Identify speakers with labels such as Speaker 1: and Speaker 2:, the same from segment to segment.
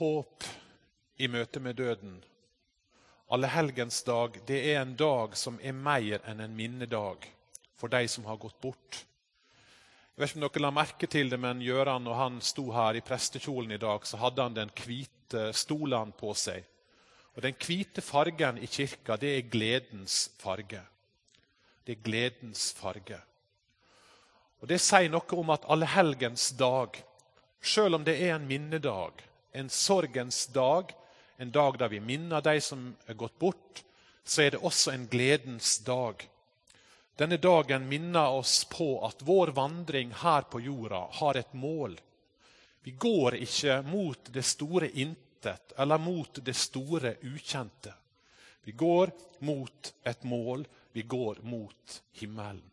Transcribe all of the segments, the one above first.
Speaker 1: håp i møte med døden. Allehelgensdag, det en dag som mer enn en minnedag for de som har gått bort. Jeg vet ikke om dere la merke til det, men Gjøran, når han sto her i prestekjolen i dag, så hadde han den hvite stolen på seg. Og den hvite fargen i kirka, det gledens farge. Det gledens farge. Og det sier noe om at allehelgens dag, selv om det en minnedag, en sorgens dag, en dag der vi minner de som gått bort, så det også en gledens dag. Denne dagen minner oss på at vår vandring her på jorda har et mål. Vi går ikke mot det store intet, eller mot det store ukjente. Vi går mot et mål, vi går mot himmelen.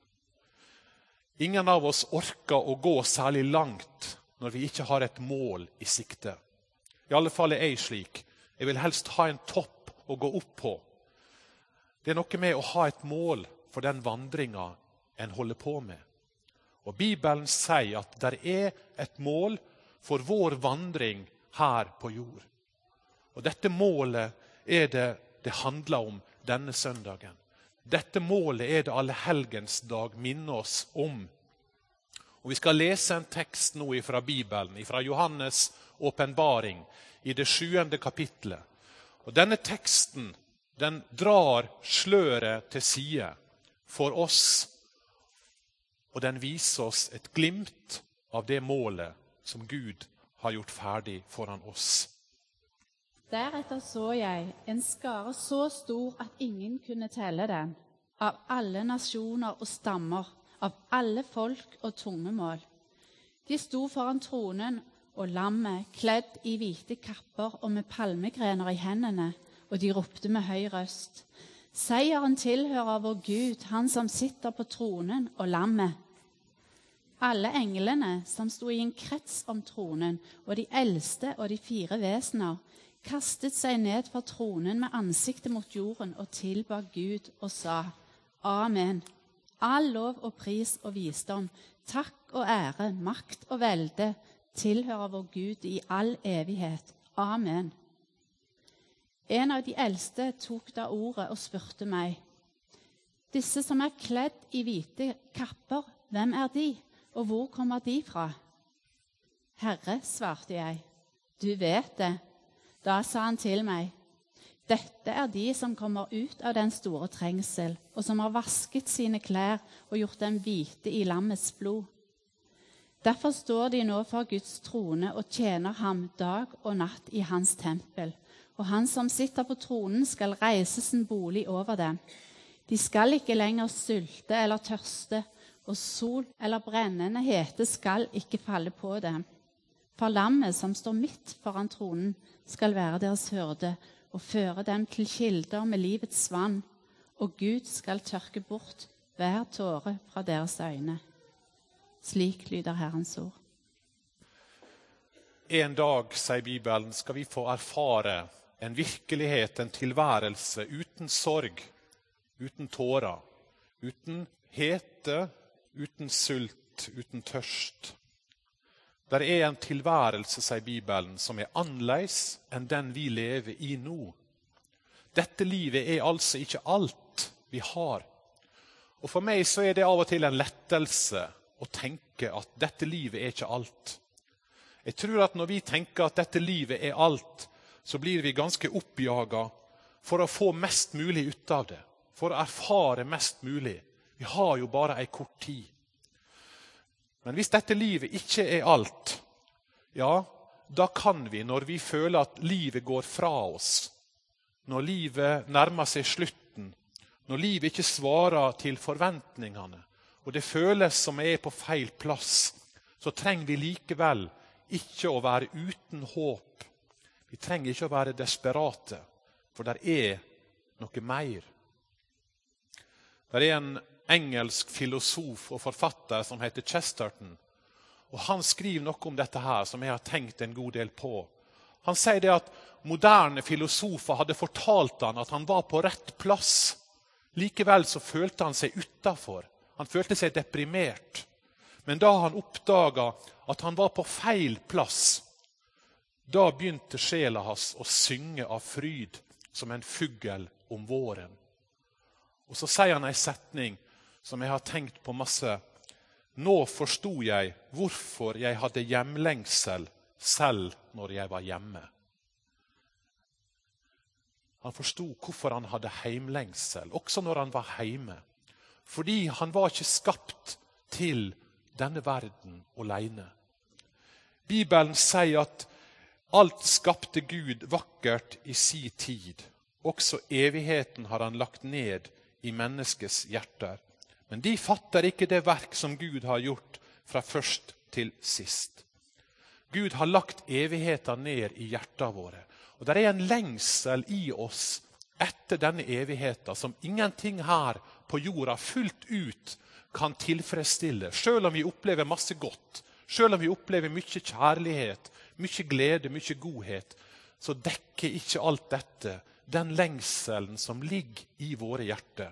Speaker 1: Ingen av oss orker å gå særlig langt når vi ikke har et mål i sikte. I alle fall jeg slik. Jeg vil helst ha en topp å gå opp på. Det noe med å ha et mål for den vandringen en holder på med. Og Bibelen sier at det et mål for vår vandring her på jord. Og dette målet det handler om denne søndagen. Dette målet det allehelgens dag minner oss om. Og vi skal lese en tekst nå fra Bibelen, fra Johannes åpenbaring, i det 7. kapitlet. Og denne teksten, den drar sløret til side for oss, og den viser oss et glimt av det målet som Gud har gjort ferdig foran oss.
Speaker 2: Deretter så jeg en skare så stor at ingen kunne telle den, av alle nasjoner og stammer, av alle folk og tungemål. De sto foran tronen og lammet, kledd i hvite kapper og med palmegrener i hendene, og de ropte med høy røst: Seieren tilhører vår Gud, han som sitter på tronen og lammet. Alle englene som sto i en krets om tronen, og de eldste og de 4 vesener, kastet seg ned fra tronen med ansiktet mot jorden og tilba Gud og sa: Amen. All lov og pris og visdom, takk og ære, makt og velde tilhører vår Gud i all evighet. Amen. En av de eldste tok da ordet og spurte meg: Disse som kledd i hvite kapper, hvem de, og hvor kommer de fra? Herre, svarte jeg, du vet det. Da sa han til meg: Dette de som kommer ut av den store trengsel, og som har vasket sine klær og gjort dem hvite i lammets blod. Derfor står de nå for Guds trone og tjener ham dag og natt i hans tempel. Og han som sitter på tronen skal reise sin bolig over dem. De skal ikke lenger sulte eller tørste, og sol eller brennende hete skal ikke falle på dem. For lammet som står midt foran tronen skal være deres hyrde og føre dem til kilder med livets vann, og Gud skal tørke bort hver tåre fra deres øyne. Slik lyder Herrens ord.
Speaker 1: En dag, sier Bibelen, skal vi få erfare en virkelighet, en tilværelse uten sorg, uten tårer, uten hete, uten sult, uten tørst. Der en tilværelse, sier Bibelen, som annerledes enn den vi lever i nå. Dette livet altså ikke alt vi har. Og for meg så det av og til en lettelse å tenke at dette livet ikke alt. Jeg tror at når vi tenker at dette livet alt, så blir vi ganske oppjaget for å få mest mulig ut av det, for å erfare mest mulig. Vi har jo bare en kort tid. Men hvis dette livet ikke alt, ja, da kan vi, når vi føler at livet går fra oss, når livet nærmer seg slutten, når livet ikke svarer til forventningene, og det føles som på feil plass, så trenger vi likevel ikke å være uten håp. Vi trenger ikke å være desperate, for det noe mer. Det en engelsk filosof og forfatter som heter Chesterton, og han skriver noe om dette her som jeg har tenkt en god del på. Han sier det at moderne filosofer hadde fortalt han at han var på rett plass. Likevel så følte han seg utenfor. Han følte seg deprimert. Men da han oppdaget at han var på feil plass, Da begynte sjela hans å synge av fryd som en fugl om våren. Og så sier han en setning som jeg har tenkt på masse. Nå forstod jeg hvorfor jeg hadde hjemlengsel selv når jeg var hjemme. Han forstod hvorfor han hadde heimlengsel, også når han var hjemme. Fordi han var ikke skapt til denne verden alene. Bibelen sier at alt skapte Gud vakkert i sin tid. Også evigheten har han lagt ned i menneskets hjerter. Men de fatter ikke det verk som Gud har gjort fra først til sist. Gud har lagt evigheten ned i hjertet våre. Og det er en lengsel i oss etter denne evigheten som ingenting her på jorda fullt ut kan tilfredsstille. Selv om vi opplever masse godt, selv om vi opplever mye kjærlighet, mye glede, mye godhet, så dekker ikke alt dette den lengselen som ligger i våre hjerter.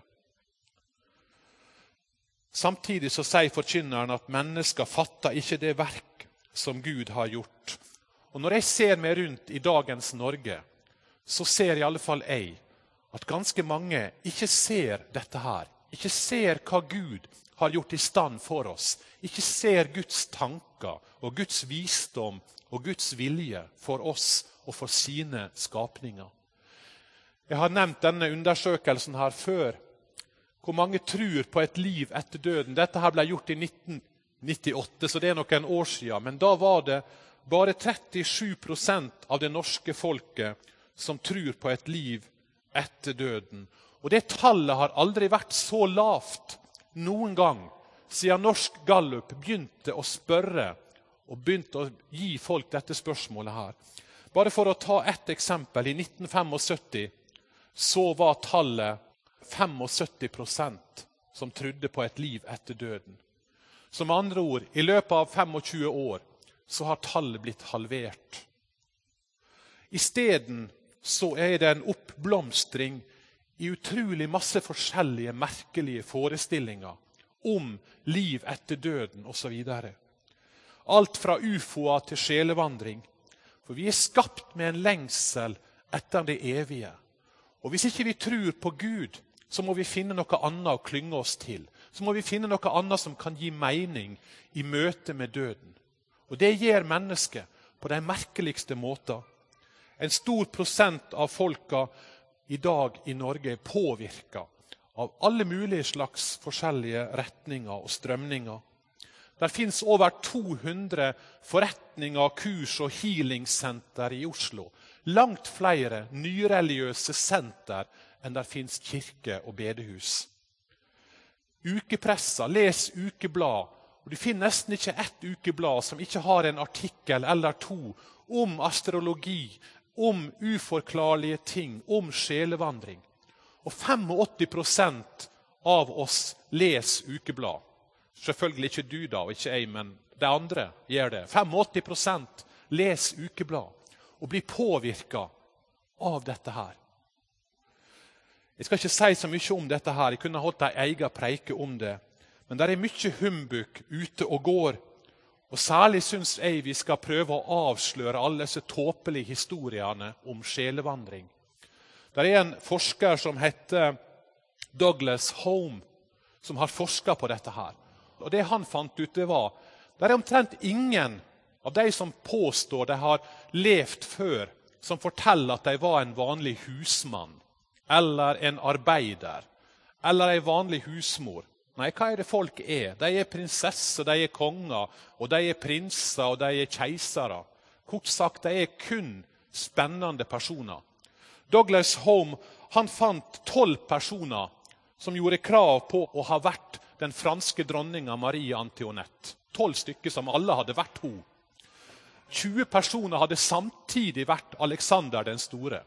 Speaker 1: Samtidig så sier forkynneren at mennesker fatter ikke det verk som Gud har gjort. Og når jeg ser meg rundt i dagens Norge, så ser i alle fall jeg at ganske mange ikke ser dette her. Ikke ser hva Gud har gjort i stand for oss. Ikke ser Guds tanker og Guds visdom og Guds vilje for oss og for sine skapninger. Jeg har nevnt denne undersøkelsen her før. Hvor mange tror på et liv etter døden? Dette her ble gjort i 1998, så det er noen år siden. Men da var det bare 37% av det norske folket som tror på et liv etter døden. Og det tallet har aldri vært så lavt noen gang, siden Norsk Gallup begynte å spørre og begynte å gi folk dette spørsmålet her. Bare for å ta et eksempel, i 1975 så var tallet 75% som trodde på et liv etter døden. Som andre ord, i løpet av 25 år så har tallet blitt halvert. I stedet så er det en oppblomstring i utrolig masse forskjellige merkelige forestillinger om liv etter døden og så videre. Alt fra ufoer til sjelevandring. For vi er skapt med en lengsel etter det evige. Og hvis ikke vi tror på Gud, så må vi finne noe annet å klynge oss til. Så må vi finne noe annet som kan gi mening i møte med døden. Og det gjør mennesket på de merkeligste måter. En stor prosent av folka i dag i Norge er påvirket av alle mulige slags forskjellige retninger og strømninger. Der finnes over 200 forretninger, kurs og healingssenter i Oslo. Langt flere nyreligiøse senter enn der finnes kirke og bedehus. Ukepressa, les ukeblad, og du finner nesten ikke ett ukeblad som ikke har en artikkel eller to om astrologi, om uforklarlige ting, om sjelevandring. Og 85% av oss les ukeblad. Selvfølgelig ikke du da, og ikke jeg, men de andre gjør det. 85% les ukeblad og blir påvirket av dette her. Jeg skal ikke si så mye om dette her, jeg kunne holdt en egen preike om det, men det er mye humbug ute og går, og særlig synes jeg vi skal prøve å avsløre alle disse tåpelige historiene om sjelevandring. Det er en forsker som heter Douglas Home, som har forsket på dette her. Og det han fant ut det var, det er omtrent ingen av de som påstår de har levd før, som forteller at de var en vanlig husmann, eller en arbeider, eller en vanlig husmor. Nei, hva er det folk er? De er prinsesser, de er konger, og de er prinser, og de er keisere. Kort sagt, de er kun spennende personer. Douglas Home, han fant 12 personer som gjorde krav på å ha vært den franske dronninga Marie Antoinette. 12 stykker som alle hadde vært hun. 20 personer hadde samtidig vært Alexander den store.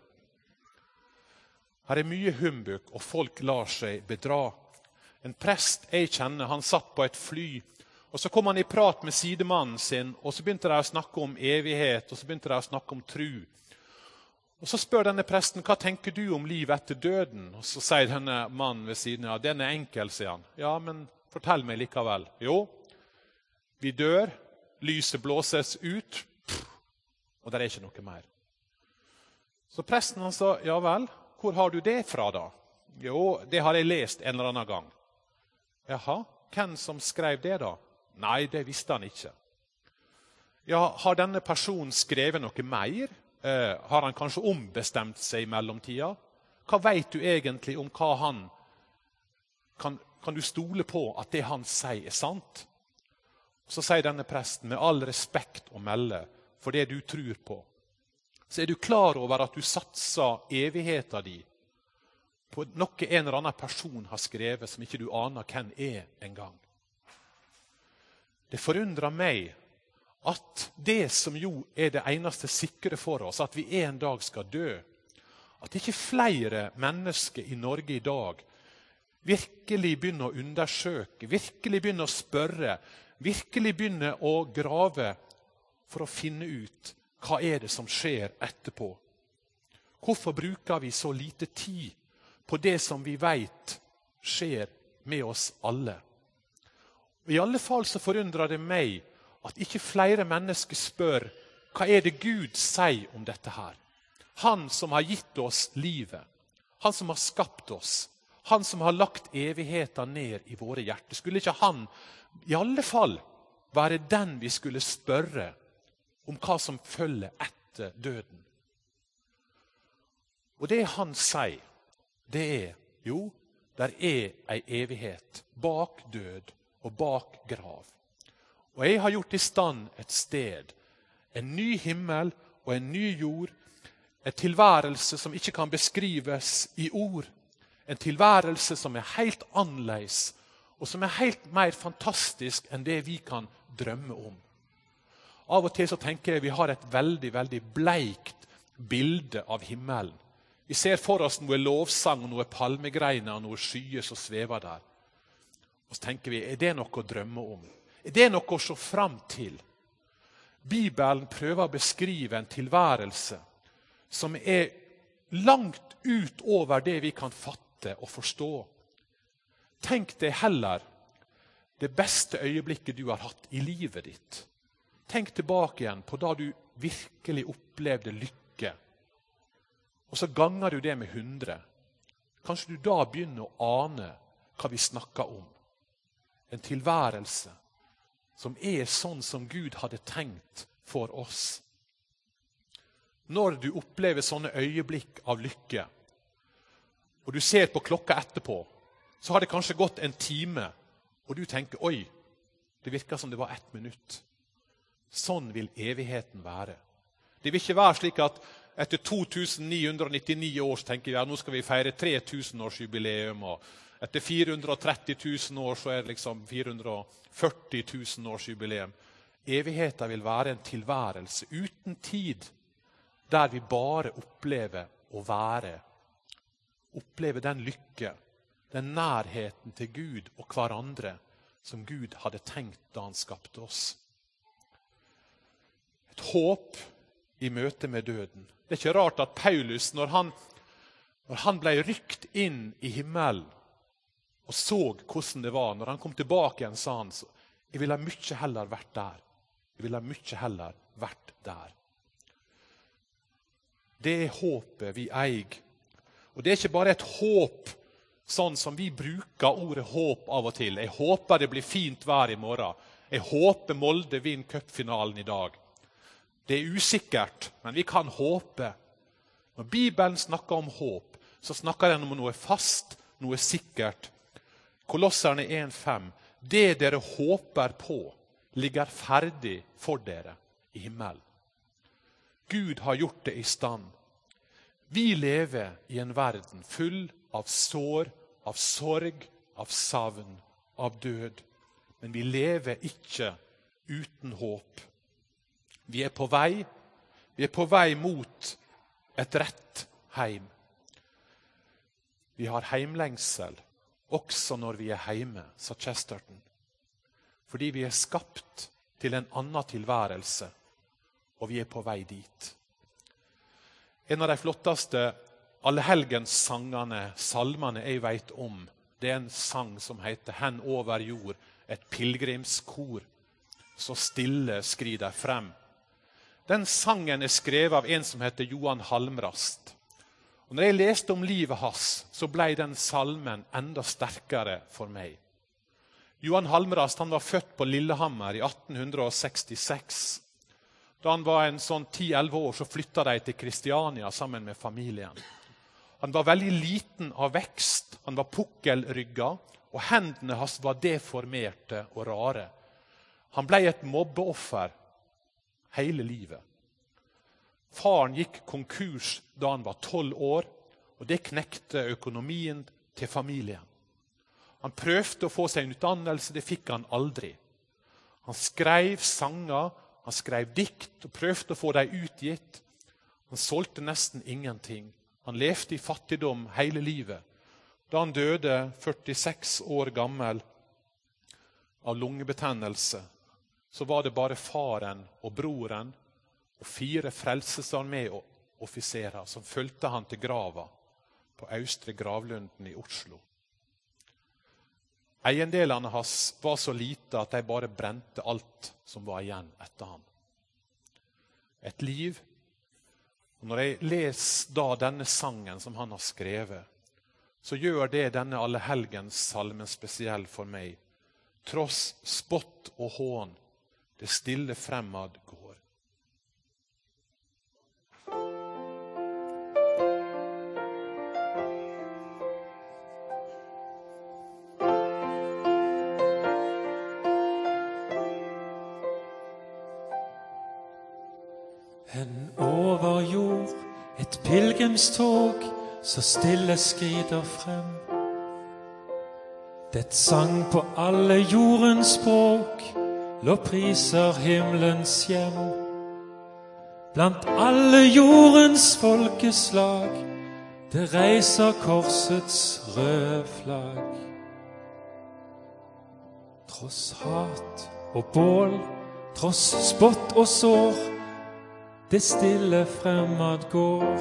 Speaker 1: Her er mye humbug, og folk lar seg bedra. En prest jeg kjenner, han satt på et fly, og så kom han i prat med sidemannen sin, og så begynte de å snakke om evighet, og så begynte de å snakke om tro. Og så spør denne presten, hva tenker du om liv etter døden? Og så sier denne mannen ved siden, ja, den er enkel, sier han. Ja, men fortell meg likevel. Jo, vi dør, lyset blåses ut, og og det ikke noe mer. Så presten han sa, ja vel, hvor har du det fra da? Jo, det har jeg lest en eller annen gang. Jaha, hvem som skrev det da? Nei, det visste han ikke. Ja, har denne personen skrevet noe mer? Har han kanskje ombestemt seg i mellomtida? Hva vet du egentlig om hva han... Kan du stole på at det han sier sant? Så sier denne presten med all respekt å melde for det du tror på. Så du klar over at du satser evigheten din på noe en eller annen person har skrevet som ikke du aner hvem en gang. Det forundrer meg at det som jo det eneste sikre for oss, at vi en dag skal dø, at ikke flere mennesker i Norge i dag virkelig begynner å undersøke, virkelig begynner å spørre, virkelig begynner å grave for å finne ut hva det som skjer etterpå. Hvorfor bruker vi så lite tid på det som vi vet skjer med oss alle? I alle fall så forundrer det meg at ikke flere mennesker spør hva det Gud sier om dette her. Han som har gitt oss livet, han som har skapt oss, han som har lagt evigheten ned i våre hjerter. Skulle ikke han i alle fall være den vi skulle spørre om hva som følger etter døden? Og det han sier, det jo, der en evighet bak død og bak grav. Og jeg har gjort i stand et sted, en ny himmel og en ny jord, en tilværelse som ikke kan beskrives i ord, en tilværelse som helt annerledes, og som helt mer fantastisk enn det vi kan drømme om. Av og til så tenker jeg vi har et veldig, veldig bleikt bilde av himmelen. Vi ser for oss noe lovsang, noe palmegreiner, noe skyer som svever der. Og så tenker vi, det noe å drømme om? Det noe å se fram til? Bibelen prøver å beskrive en tilværelse som langt ut over det vi kan fatte og forstå. Tenk deg heller det beste øyeblikket du har hatt i livet ditt. Tenk tilbake igjen på da du virkelig opplevde lykke. Og så ganger du det med 100. Kanskje du da begynner å ane hva vi snakker om. En tilværelse som sånn som Gud hadde tenkt for oss. Når du opplever sånne øyeblikk av lykke, og du ser på klokka etterpå, så har det kanskje gått en time, og du tenker, oi, det virker som det var 1 minutt. Sånn vil evigheten være. Det vil ikke være slik at etter 2999 år så tenker vi, ja, nå skal vi feire 3000 års jubileum, og etter 430 000 år så det liksom 440 000 års jubileum. Evigheten vil være en tilværelse uten tid, der vi bare opplever å være. Opplever den lykke, den nærheten til Gud og hverandre som Gud hadde tenkt da han skapte oss. Et håp i møte med døden. Det ikke rart at Paulus, når han ble rykt inn i himmelen og så hvordan det var, når han kom tilbake igjen, sa han, jeg ville mye heller vært der. Jeg ville mye heller vært der. Det håpet vi eier. Og det ikke bare et håp, sånn som vi bruker ordet håp av og til. Jeg håper det blir fint vær i morgen. Jeg håper Molde vinner cupfinalen i dag. Det usikkert, men vi kan håpe. Når Bibelen snakker om håp, så snakker den om noe fast, noe sikkert. Kolosserne 1,5. Det dere håper på, ligger ferdig for dere i himmelen. Gud har gjort det i stand. Vi lever i en verden full av sår, av sorg, av savn, av død. Men vi lever ikke uten håp. Vi på vei mot et rett heim. Vi har heimlengsel, også når vi hjemme, sa Chesterton. Fordi vi skapt til en annen tilværelse, og vi på vei dit. En av de flotteste allehelgenssangene, salmene jeg vet om, det en sang som heter «Hen over jord», et pilgrimskor, så stille skrider frem. Den sangen skrevet av en som heter Johan Halmrast. Og når jeg leste om livet hans, så ble den salmen enda sterkere for meg. Johan Halmrast han var født på Lillehammer i 1866. Da han var en sånn 10-11 år, så flyttet de til Kristiania sammen med familien. Han var veldig liten av vekst, han var pukkelrygget, og hendene hans var deformerte og rare. Han ble et mobbeoffer hele livet. Faren gikk konkurs da han var 12 år, og det knekte økonomien til familien. Han prøvde å få seg en utdannelse, det fikk han aldri. Han skrev sanger, han skrev dikt og prøvde å få dem utgitt. Han solgte nesten ingenting. Han levde i fattigdom hele livet. Da han døde 46 år gammel av lungebetennelse, så var det bare faren og broren og 4 frelsesarméoffiserer som fulgte han til grava på Østre Gravlunden i Oslo. Eiendelene hans var så lite at de bare brente alt som var igjen etter han. Et liv. Og når jeg leser da denne sangen som han har skrevet, så gjør det denne Allehelgens salmen spesiell for meg. Tross spott og hån, det stille fremad går.
Speaker 3: En over jord, et pilgrimstog, så stille skrider frem. Det sang på alle jordens språk, lovpriser himmelens hjem. Blant alle jordens folkeslag, det reiser korsets røde flagg. Tross hat og bål, tross spott og sår, det stille fremad går.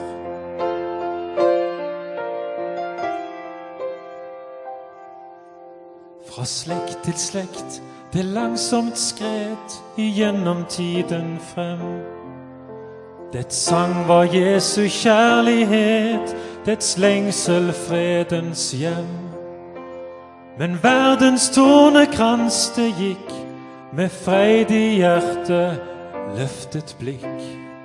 Speaker 3: Fra slekt til slekt, det langsomt skred igjennom tiden frem. Dets sang var Jesu kjærlighet, dets lengsel fredens hjem. Men verdens tornekrans det gikk, med freidig hjerte løftet blikk.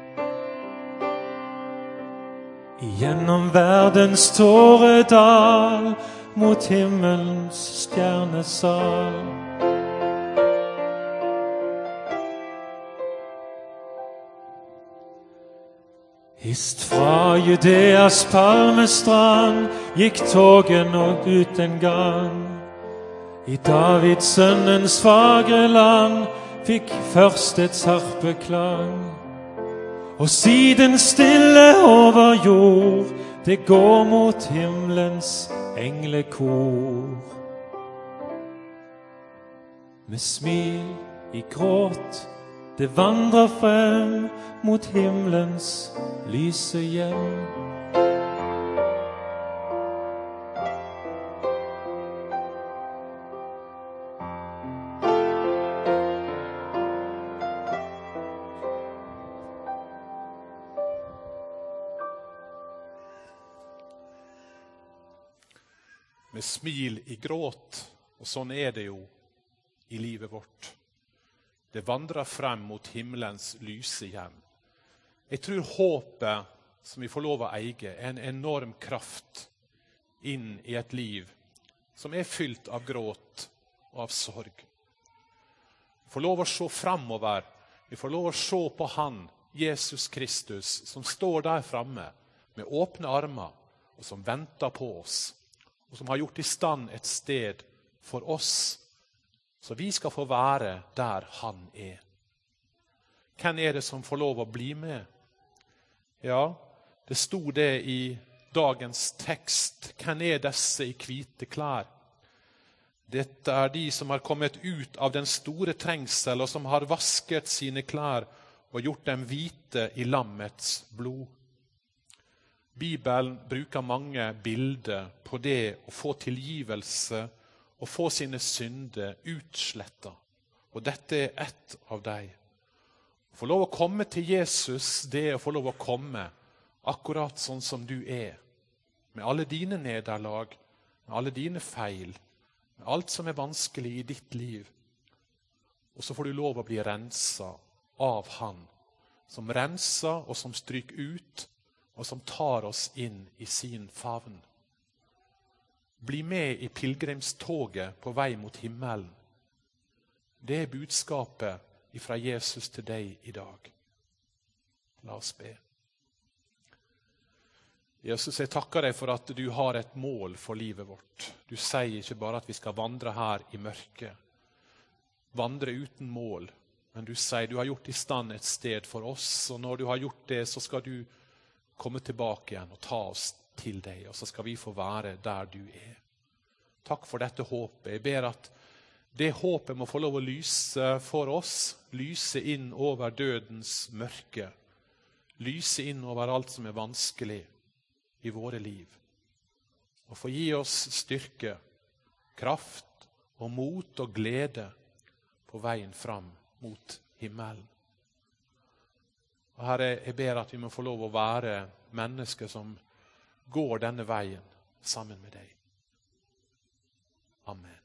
Speaker 3: Igjennom verdens tåredal, mot himmelens stjernesal. Hist fra Judeas palmestrand, gikk toget nå ut en gang. I Davids sønnens fagre land, fikk først et harpeklang. Og siden stille over jord, det går mot himmelens englekor. Med smil i gråt, det vandrer frem mot himmelens lyse hjem.
Speaker 1: Med smil i gråt, og sånn er det jo i livet vårt. Det vandrer frem mot himmelens lyse hjem. Jeg tror håpet som vi får lov å eie er en enorm kraft inn i et liv som er fylt av gråt og av sorg. Vi får lov å se fremover, vi får lov å se på han, Jesus Kristus, som står der fremme med åpne armer og som venter på oss, og som har gjort i stand et sted for oss, så vi skal få være der han er. Hvem er det som får lov å bli med? Ja, det stod det i dagens tekst. Hvem er disse i hvite klær? Dette er de som har kommet ut av den store trengsel, og som har vasket sine klær og gjort dem hvite i lammets blod. Bibelen bruker mange bilder på det å få tilgivelse og få sine synder utslettet. Og dette er ett av dem. Få lov å komme til Jesus, det er å få lov å komme akkurat sånn som du er. Med alle dine nederlag, med alle dine feil, med alt som er vanskelig i ditt liv. Og så får du lov å bli renset av han, som renser og som stryker ut, og som tar oss inn i sin favn. Bli med i pilgrimstoget på vei mot himmelen. Det er budskapet fra Jesus til deg i dag. La oss be. Jesus, jeg takker deg for at du har et mål for livet vårt. Du sier ikke bare at vi skal vandre her i mørket, vandre uten mål, men du sier du har gjort i stand et sted for oss, og når du har gjort det, så skal du komme tilbake igjen og ta oss til deg, og så skal vi få være der du er. Takk for dette håpet. Jeg ber at det håpet må få lov å lyse for oss, lyse inn over dødens mørke, lyse inn over alt som er vanskelig i våre liv, og få gi oss styrke, kraft og mot og glede på veien fram mot himmelen. Og Herre, jeg ber at vi må få lov å være mennesker som går denne veien sammen med deg. Amen.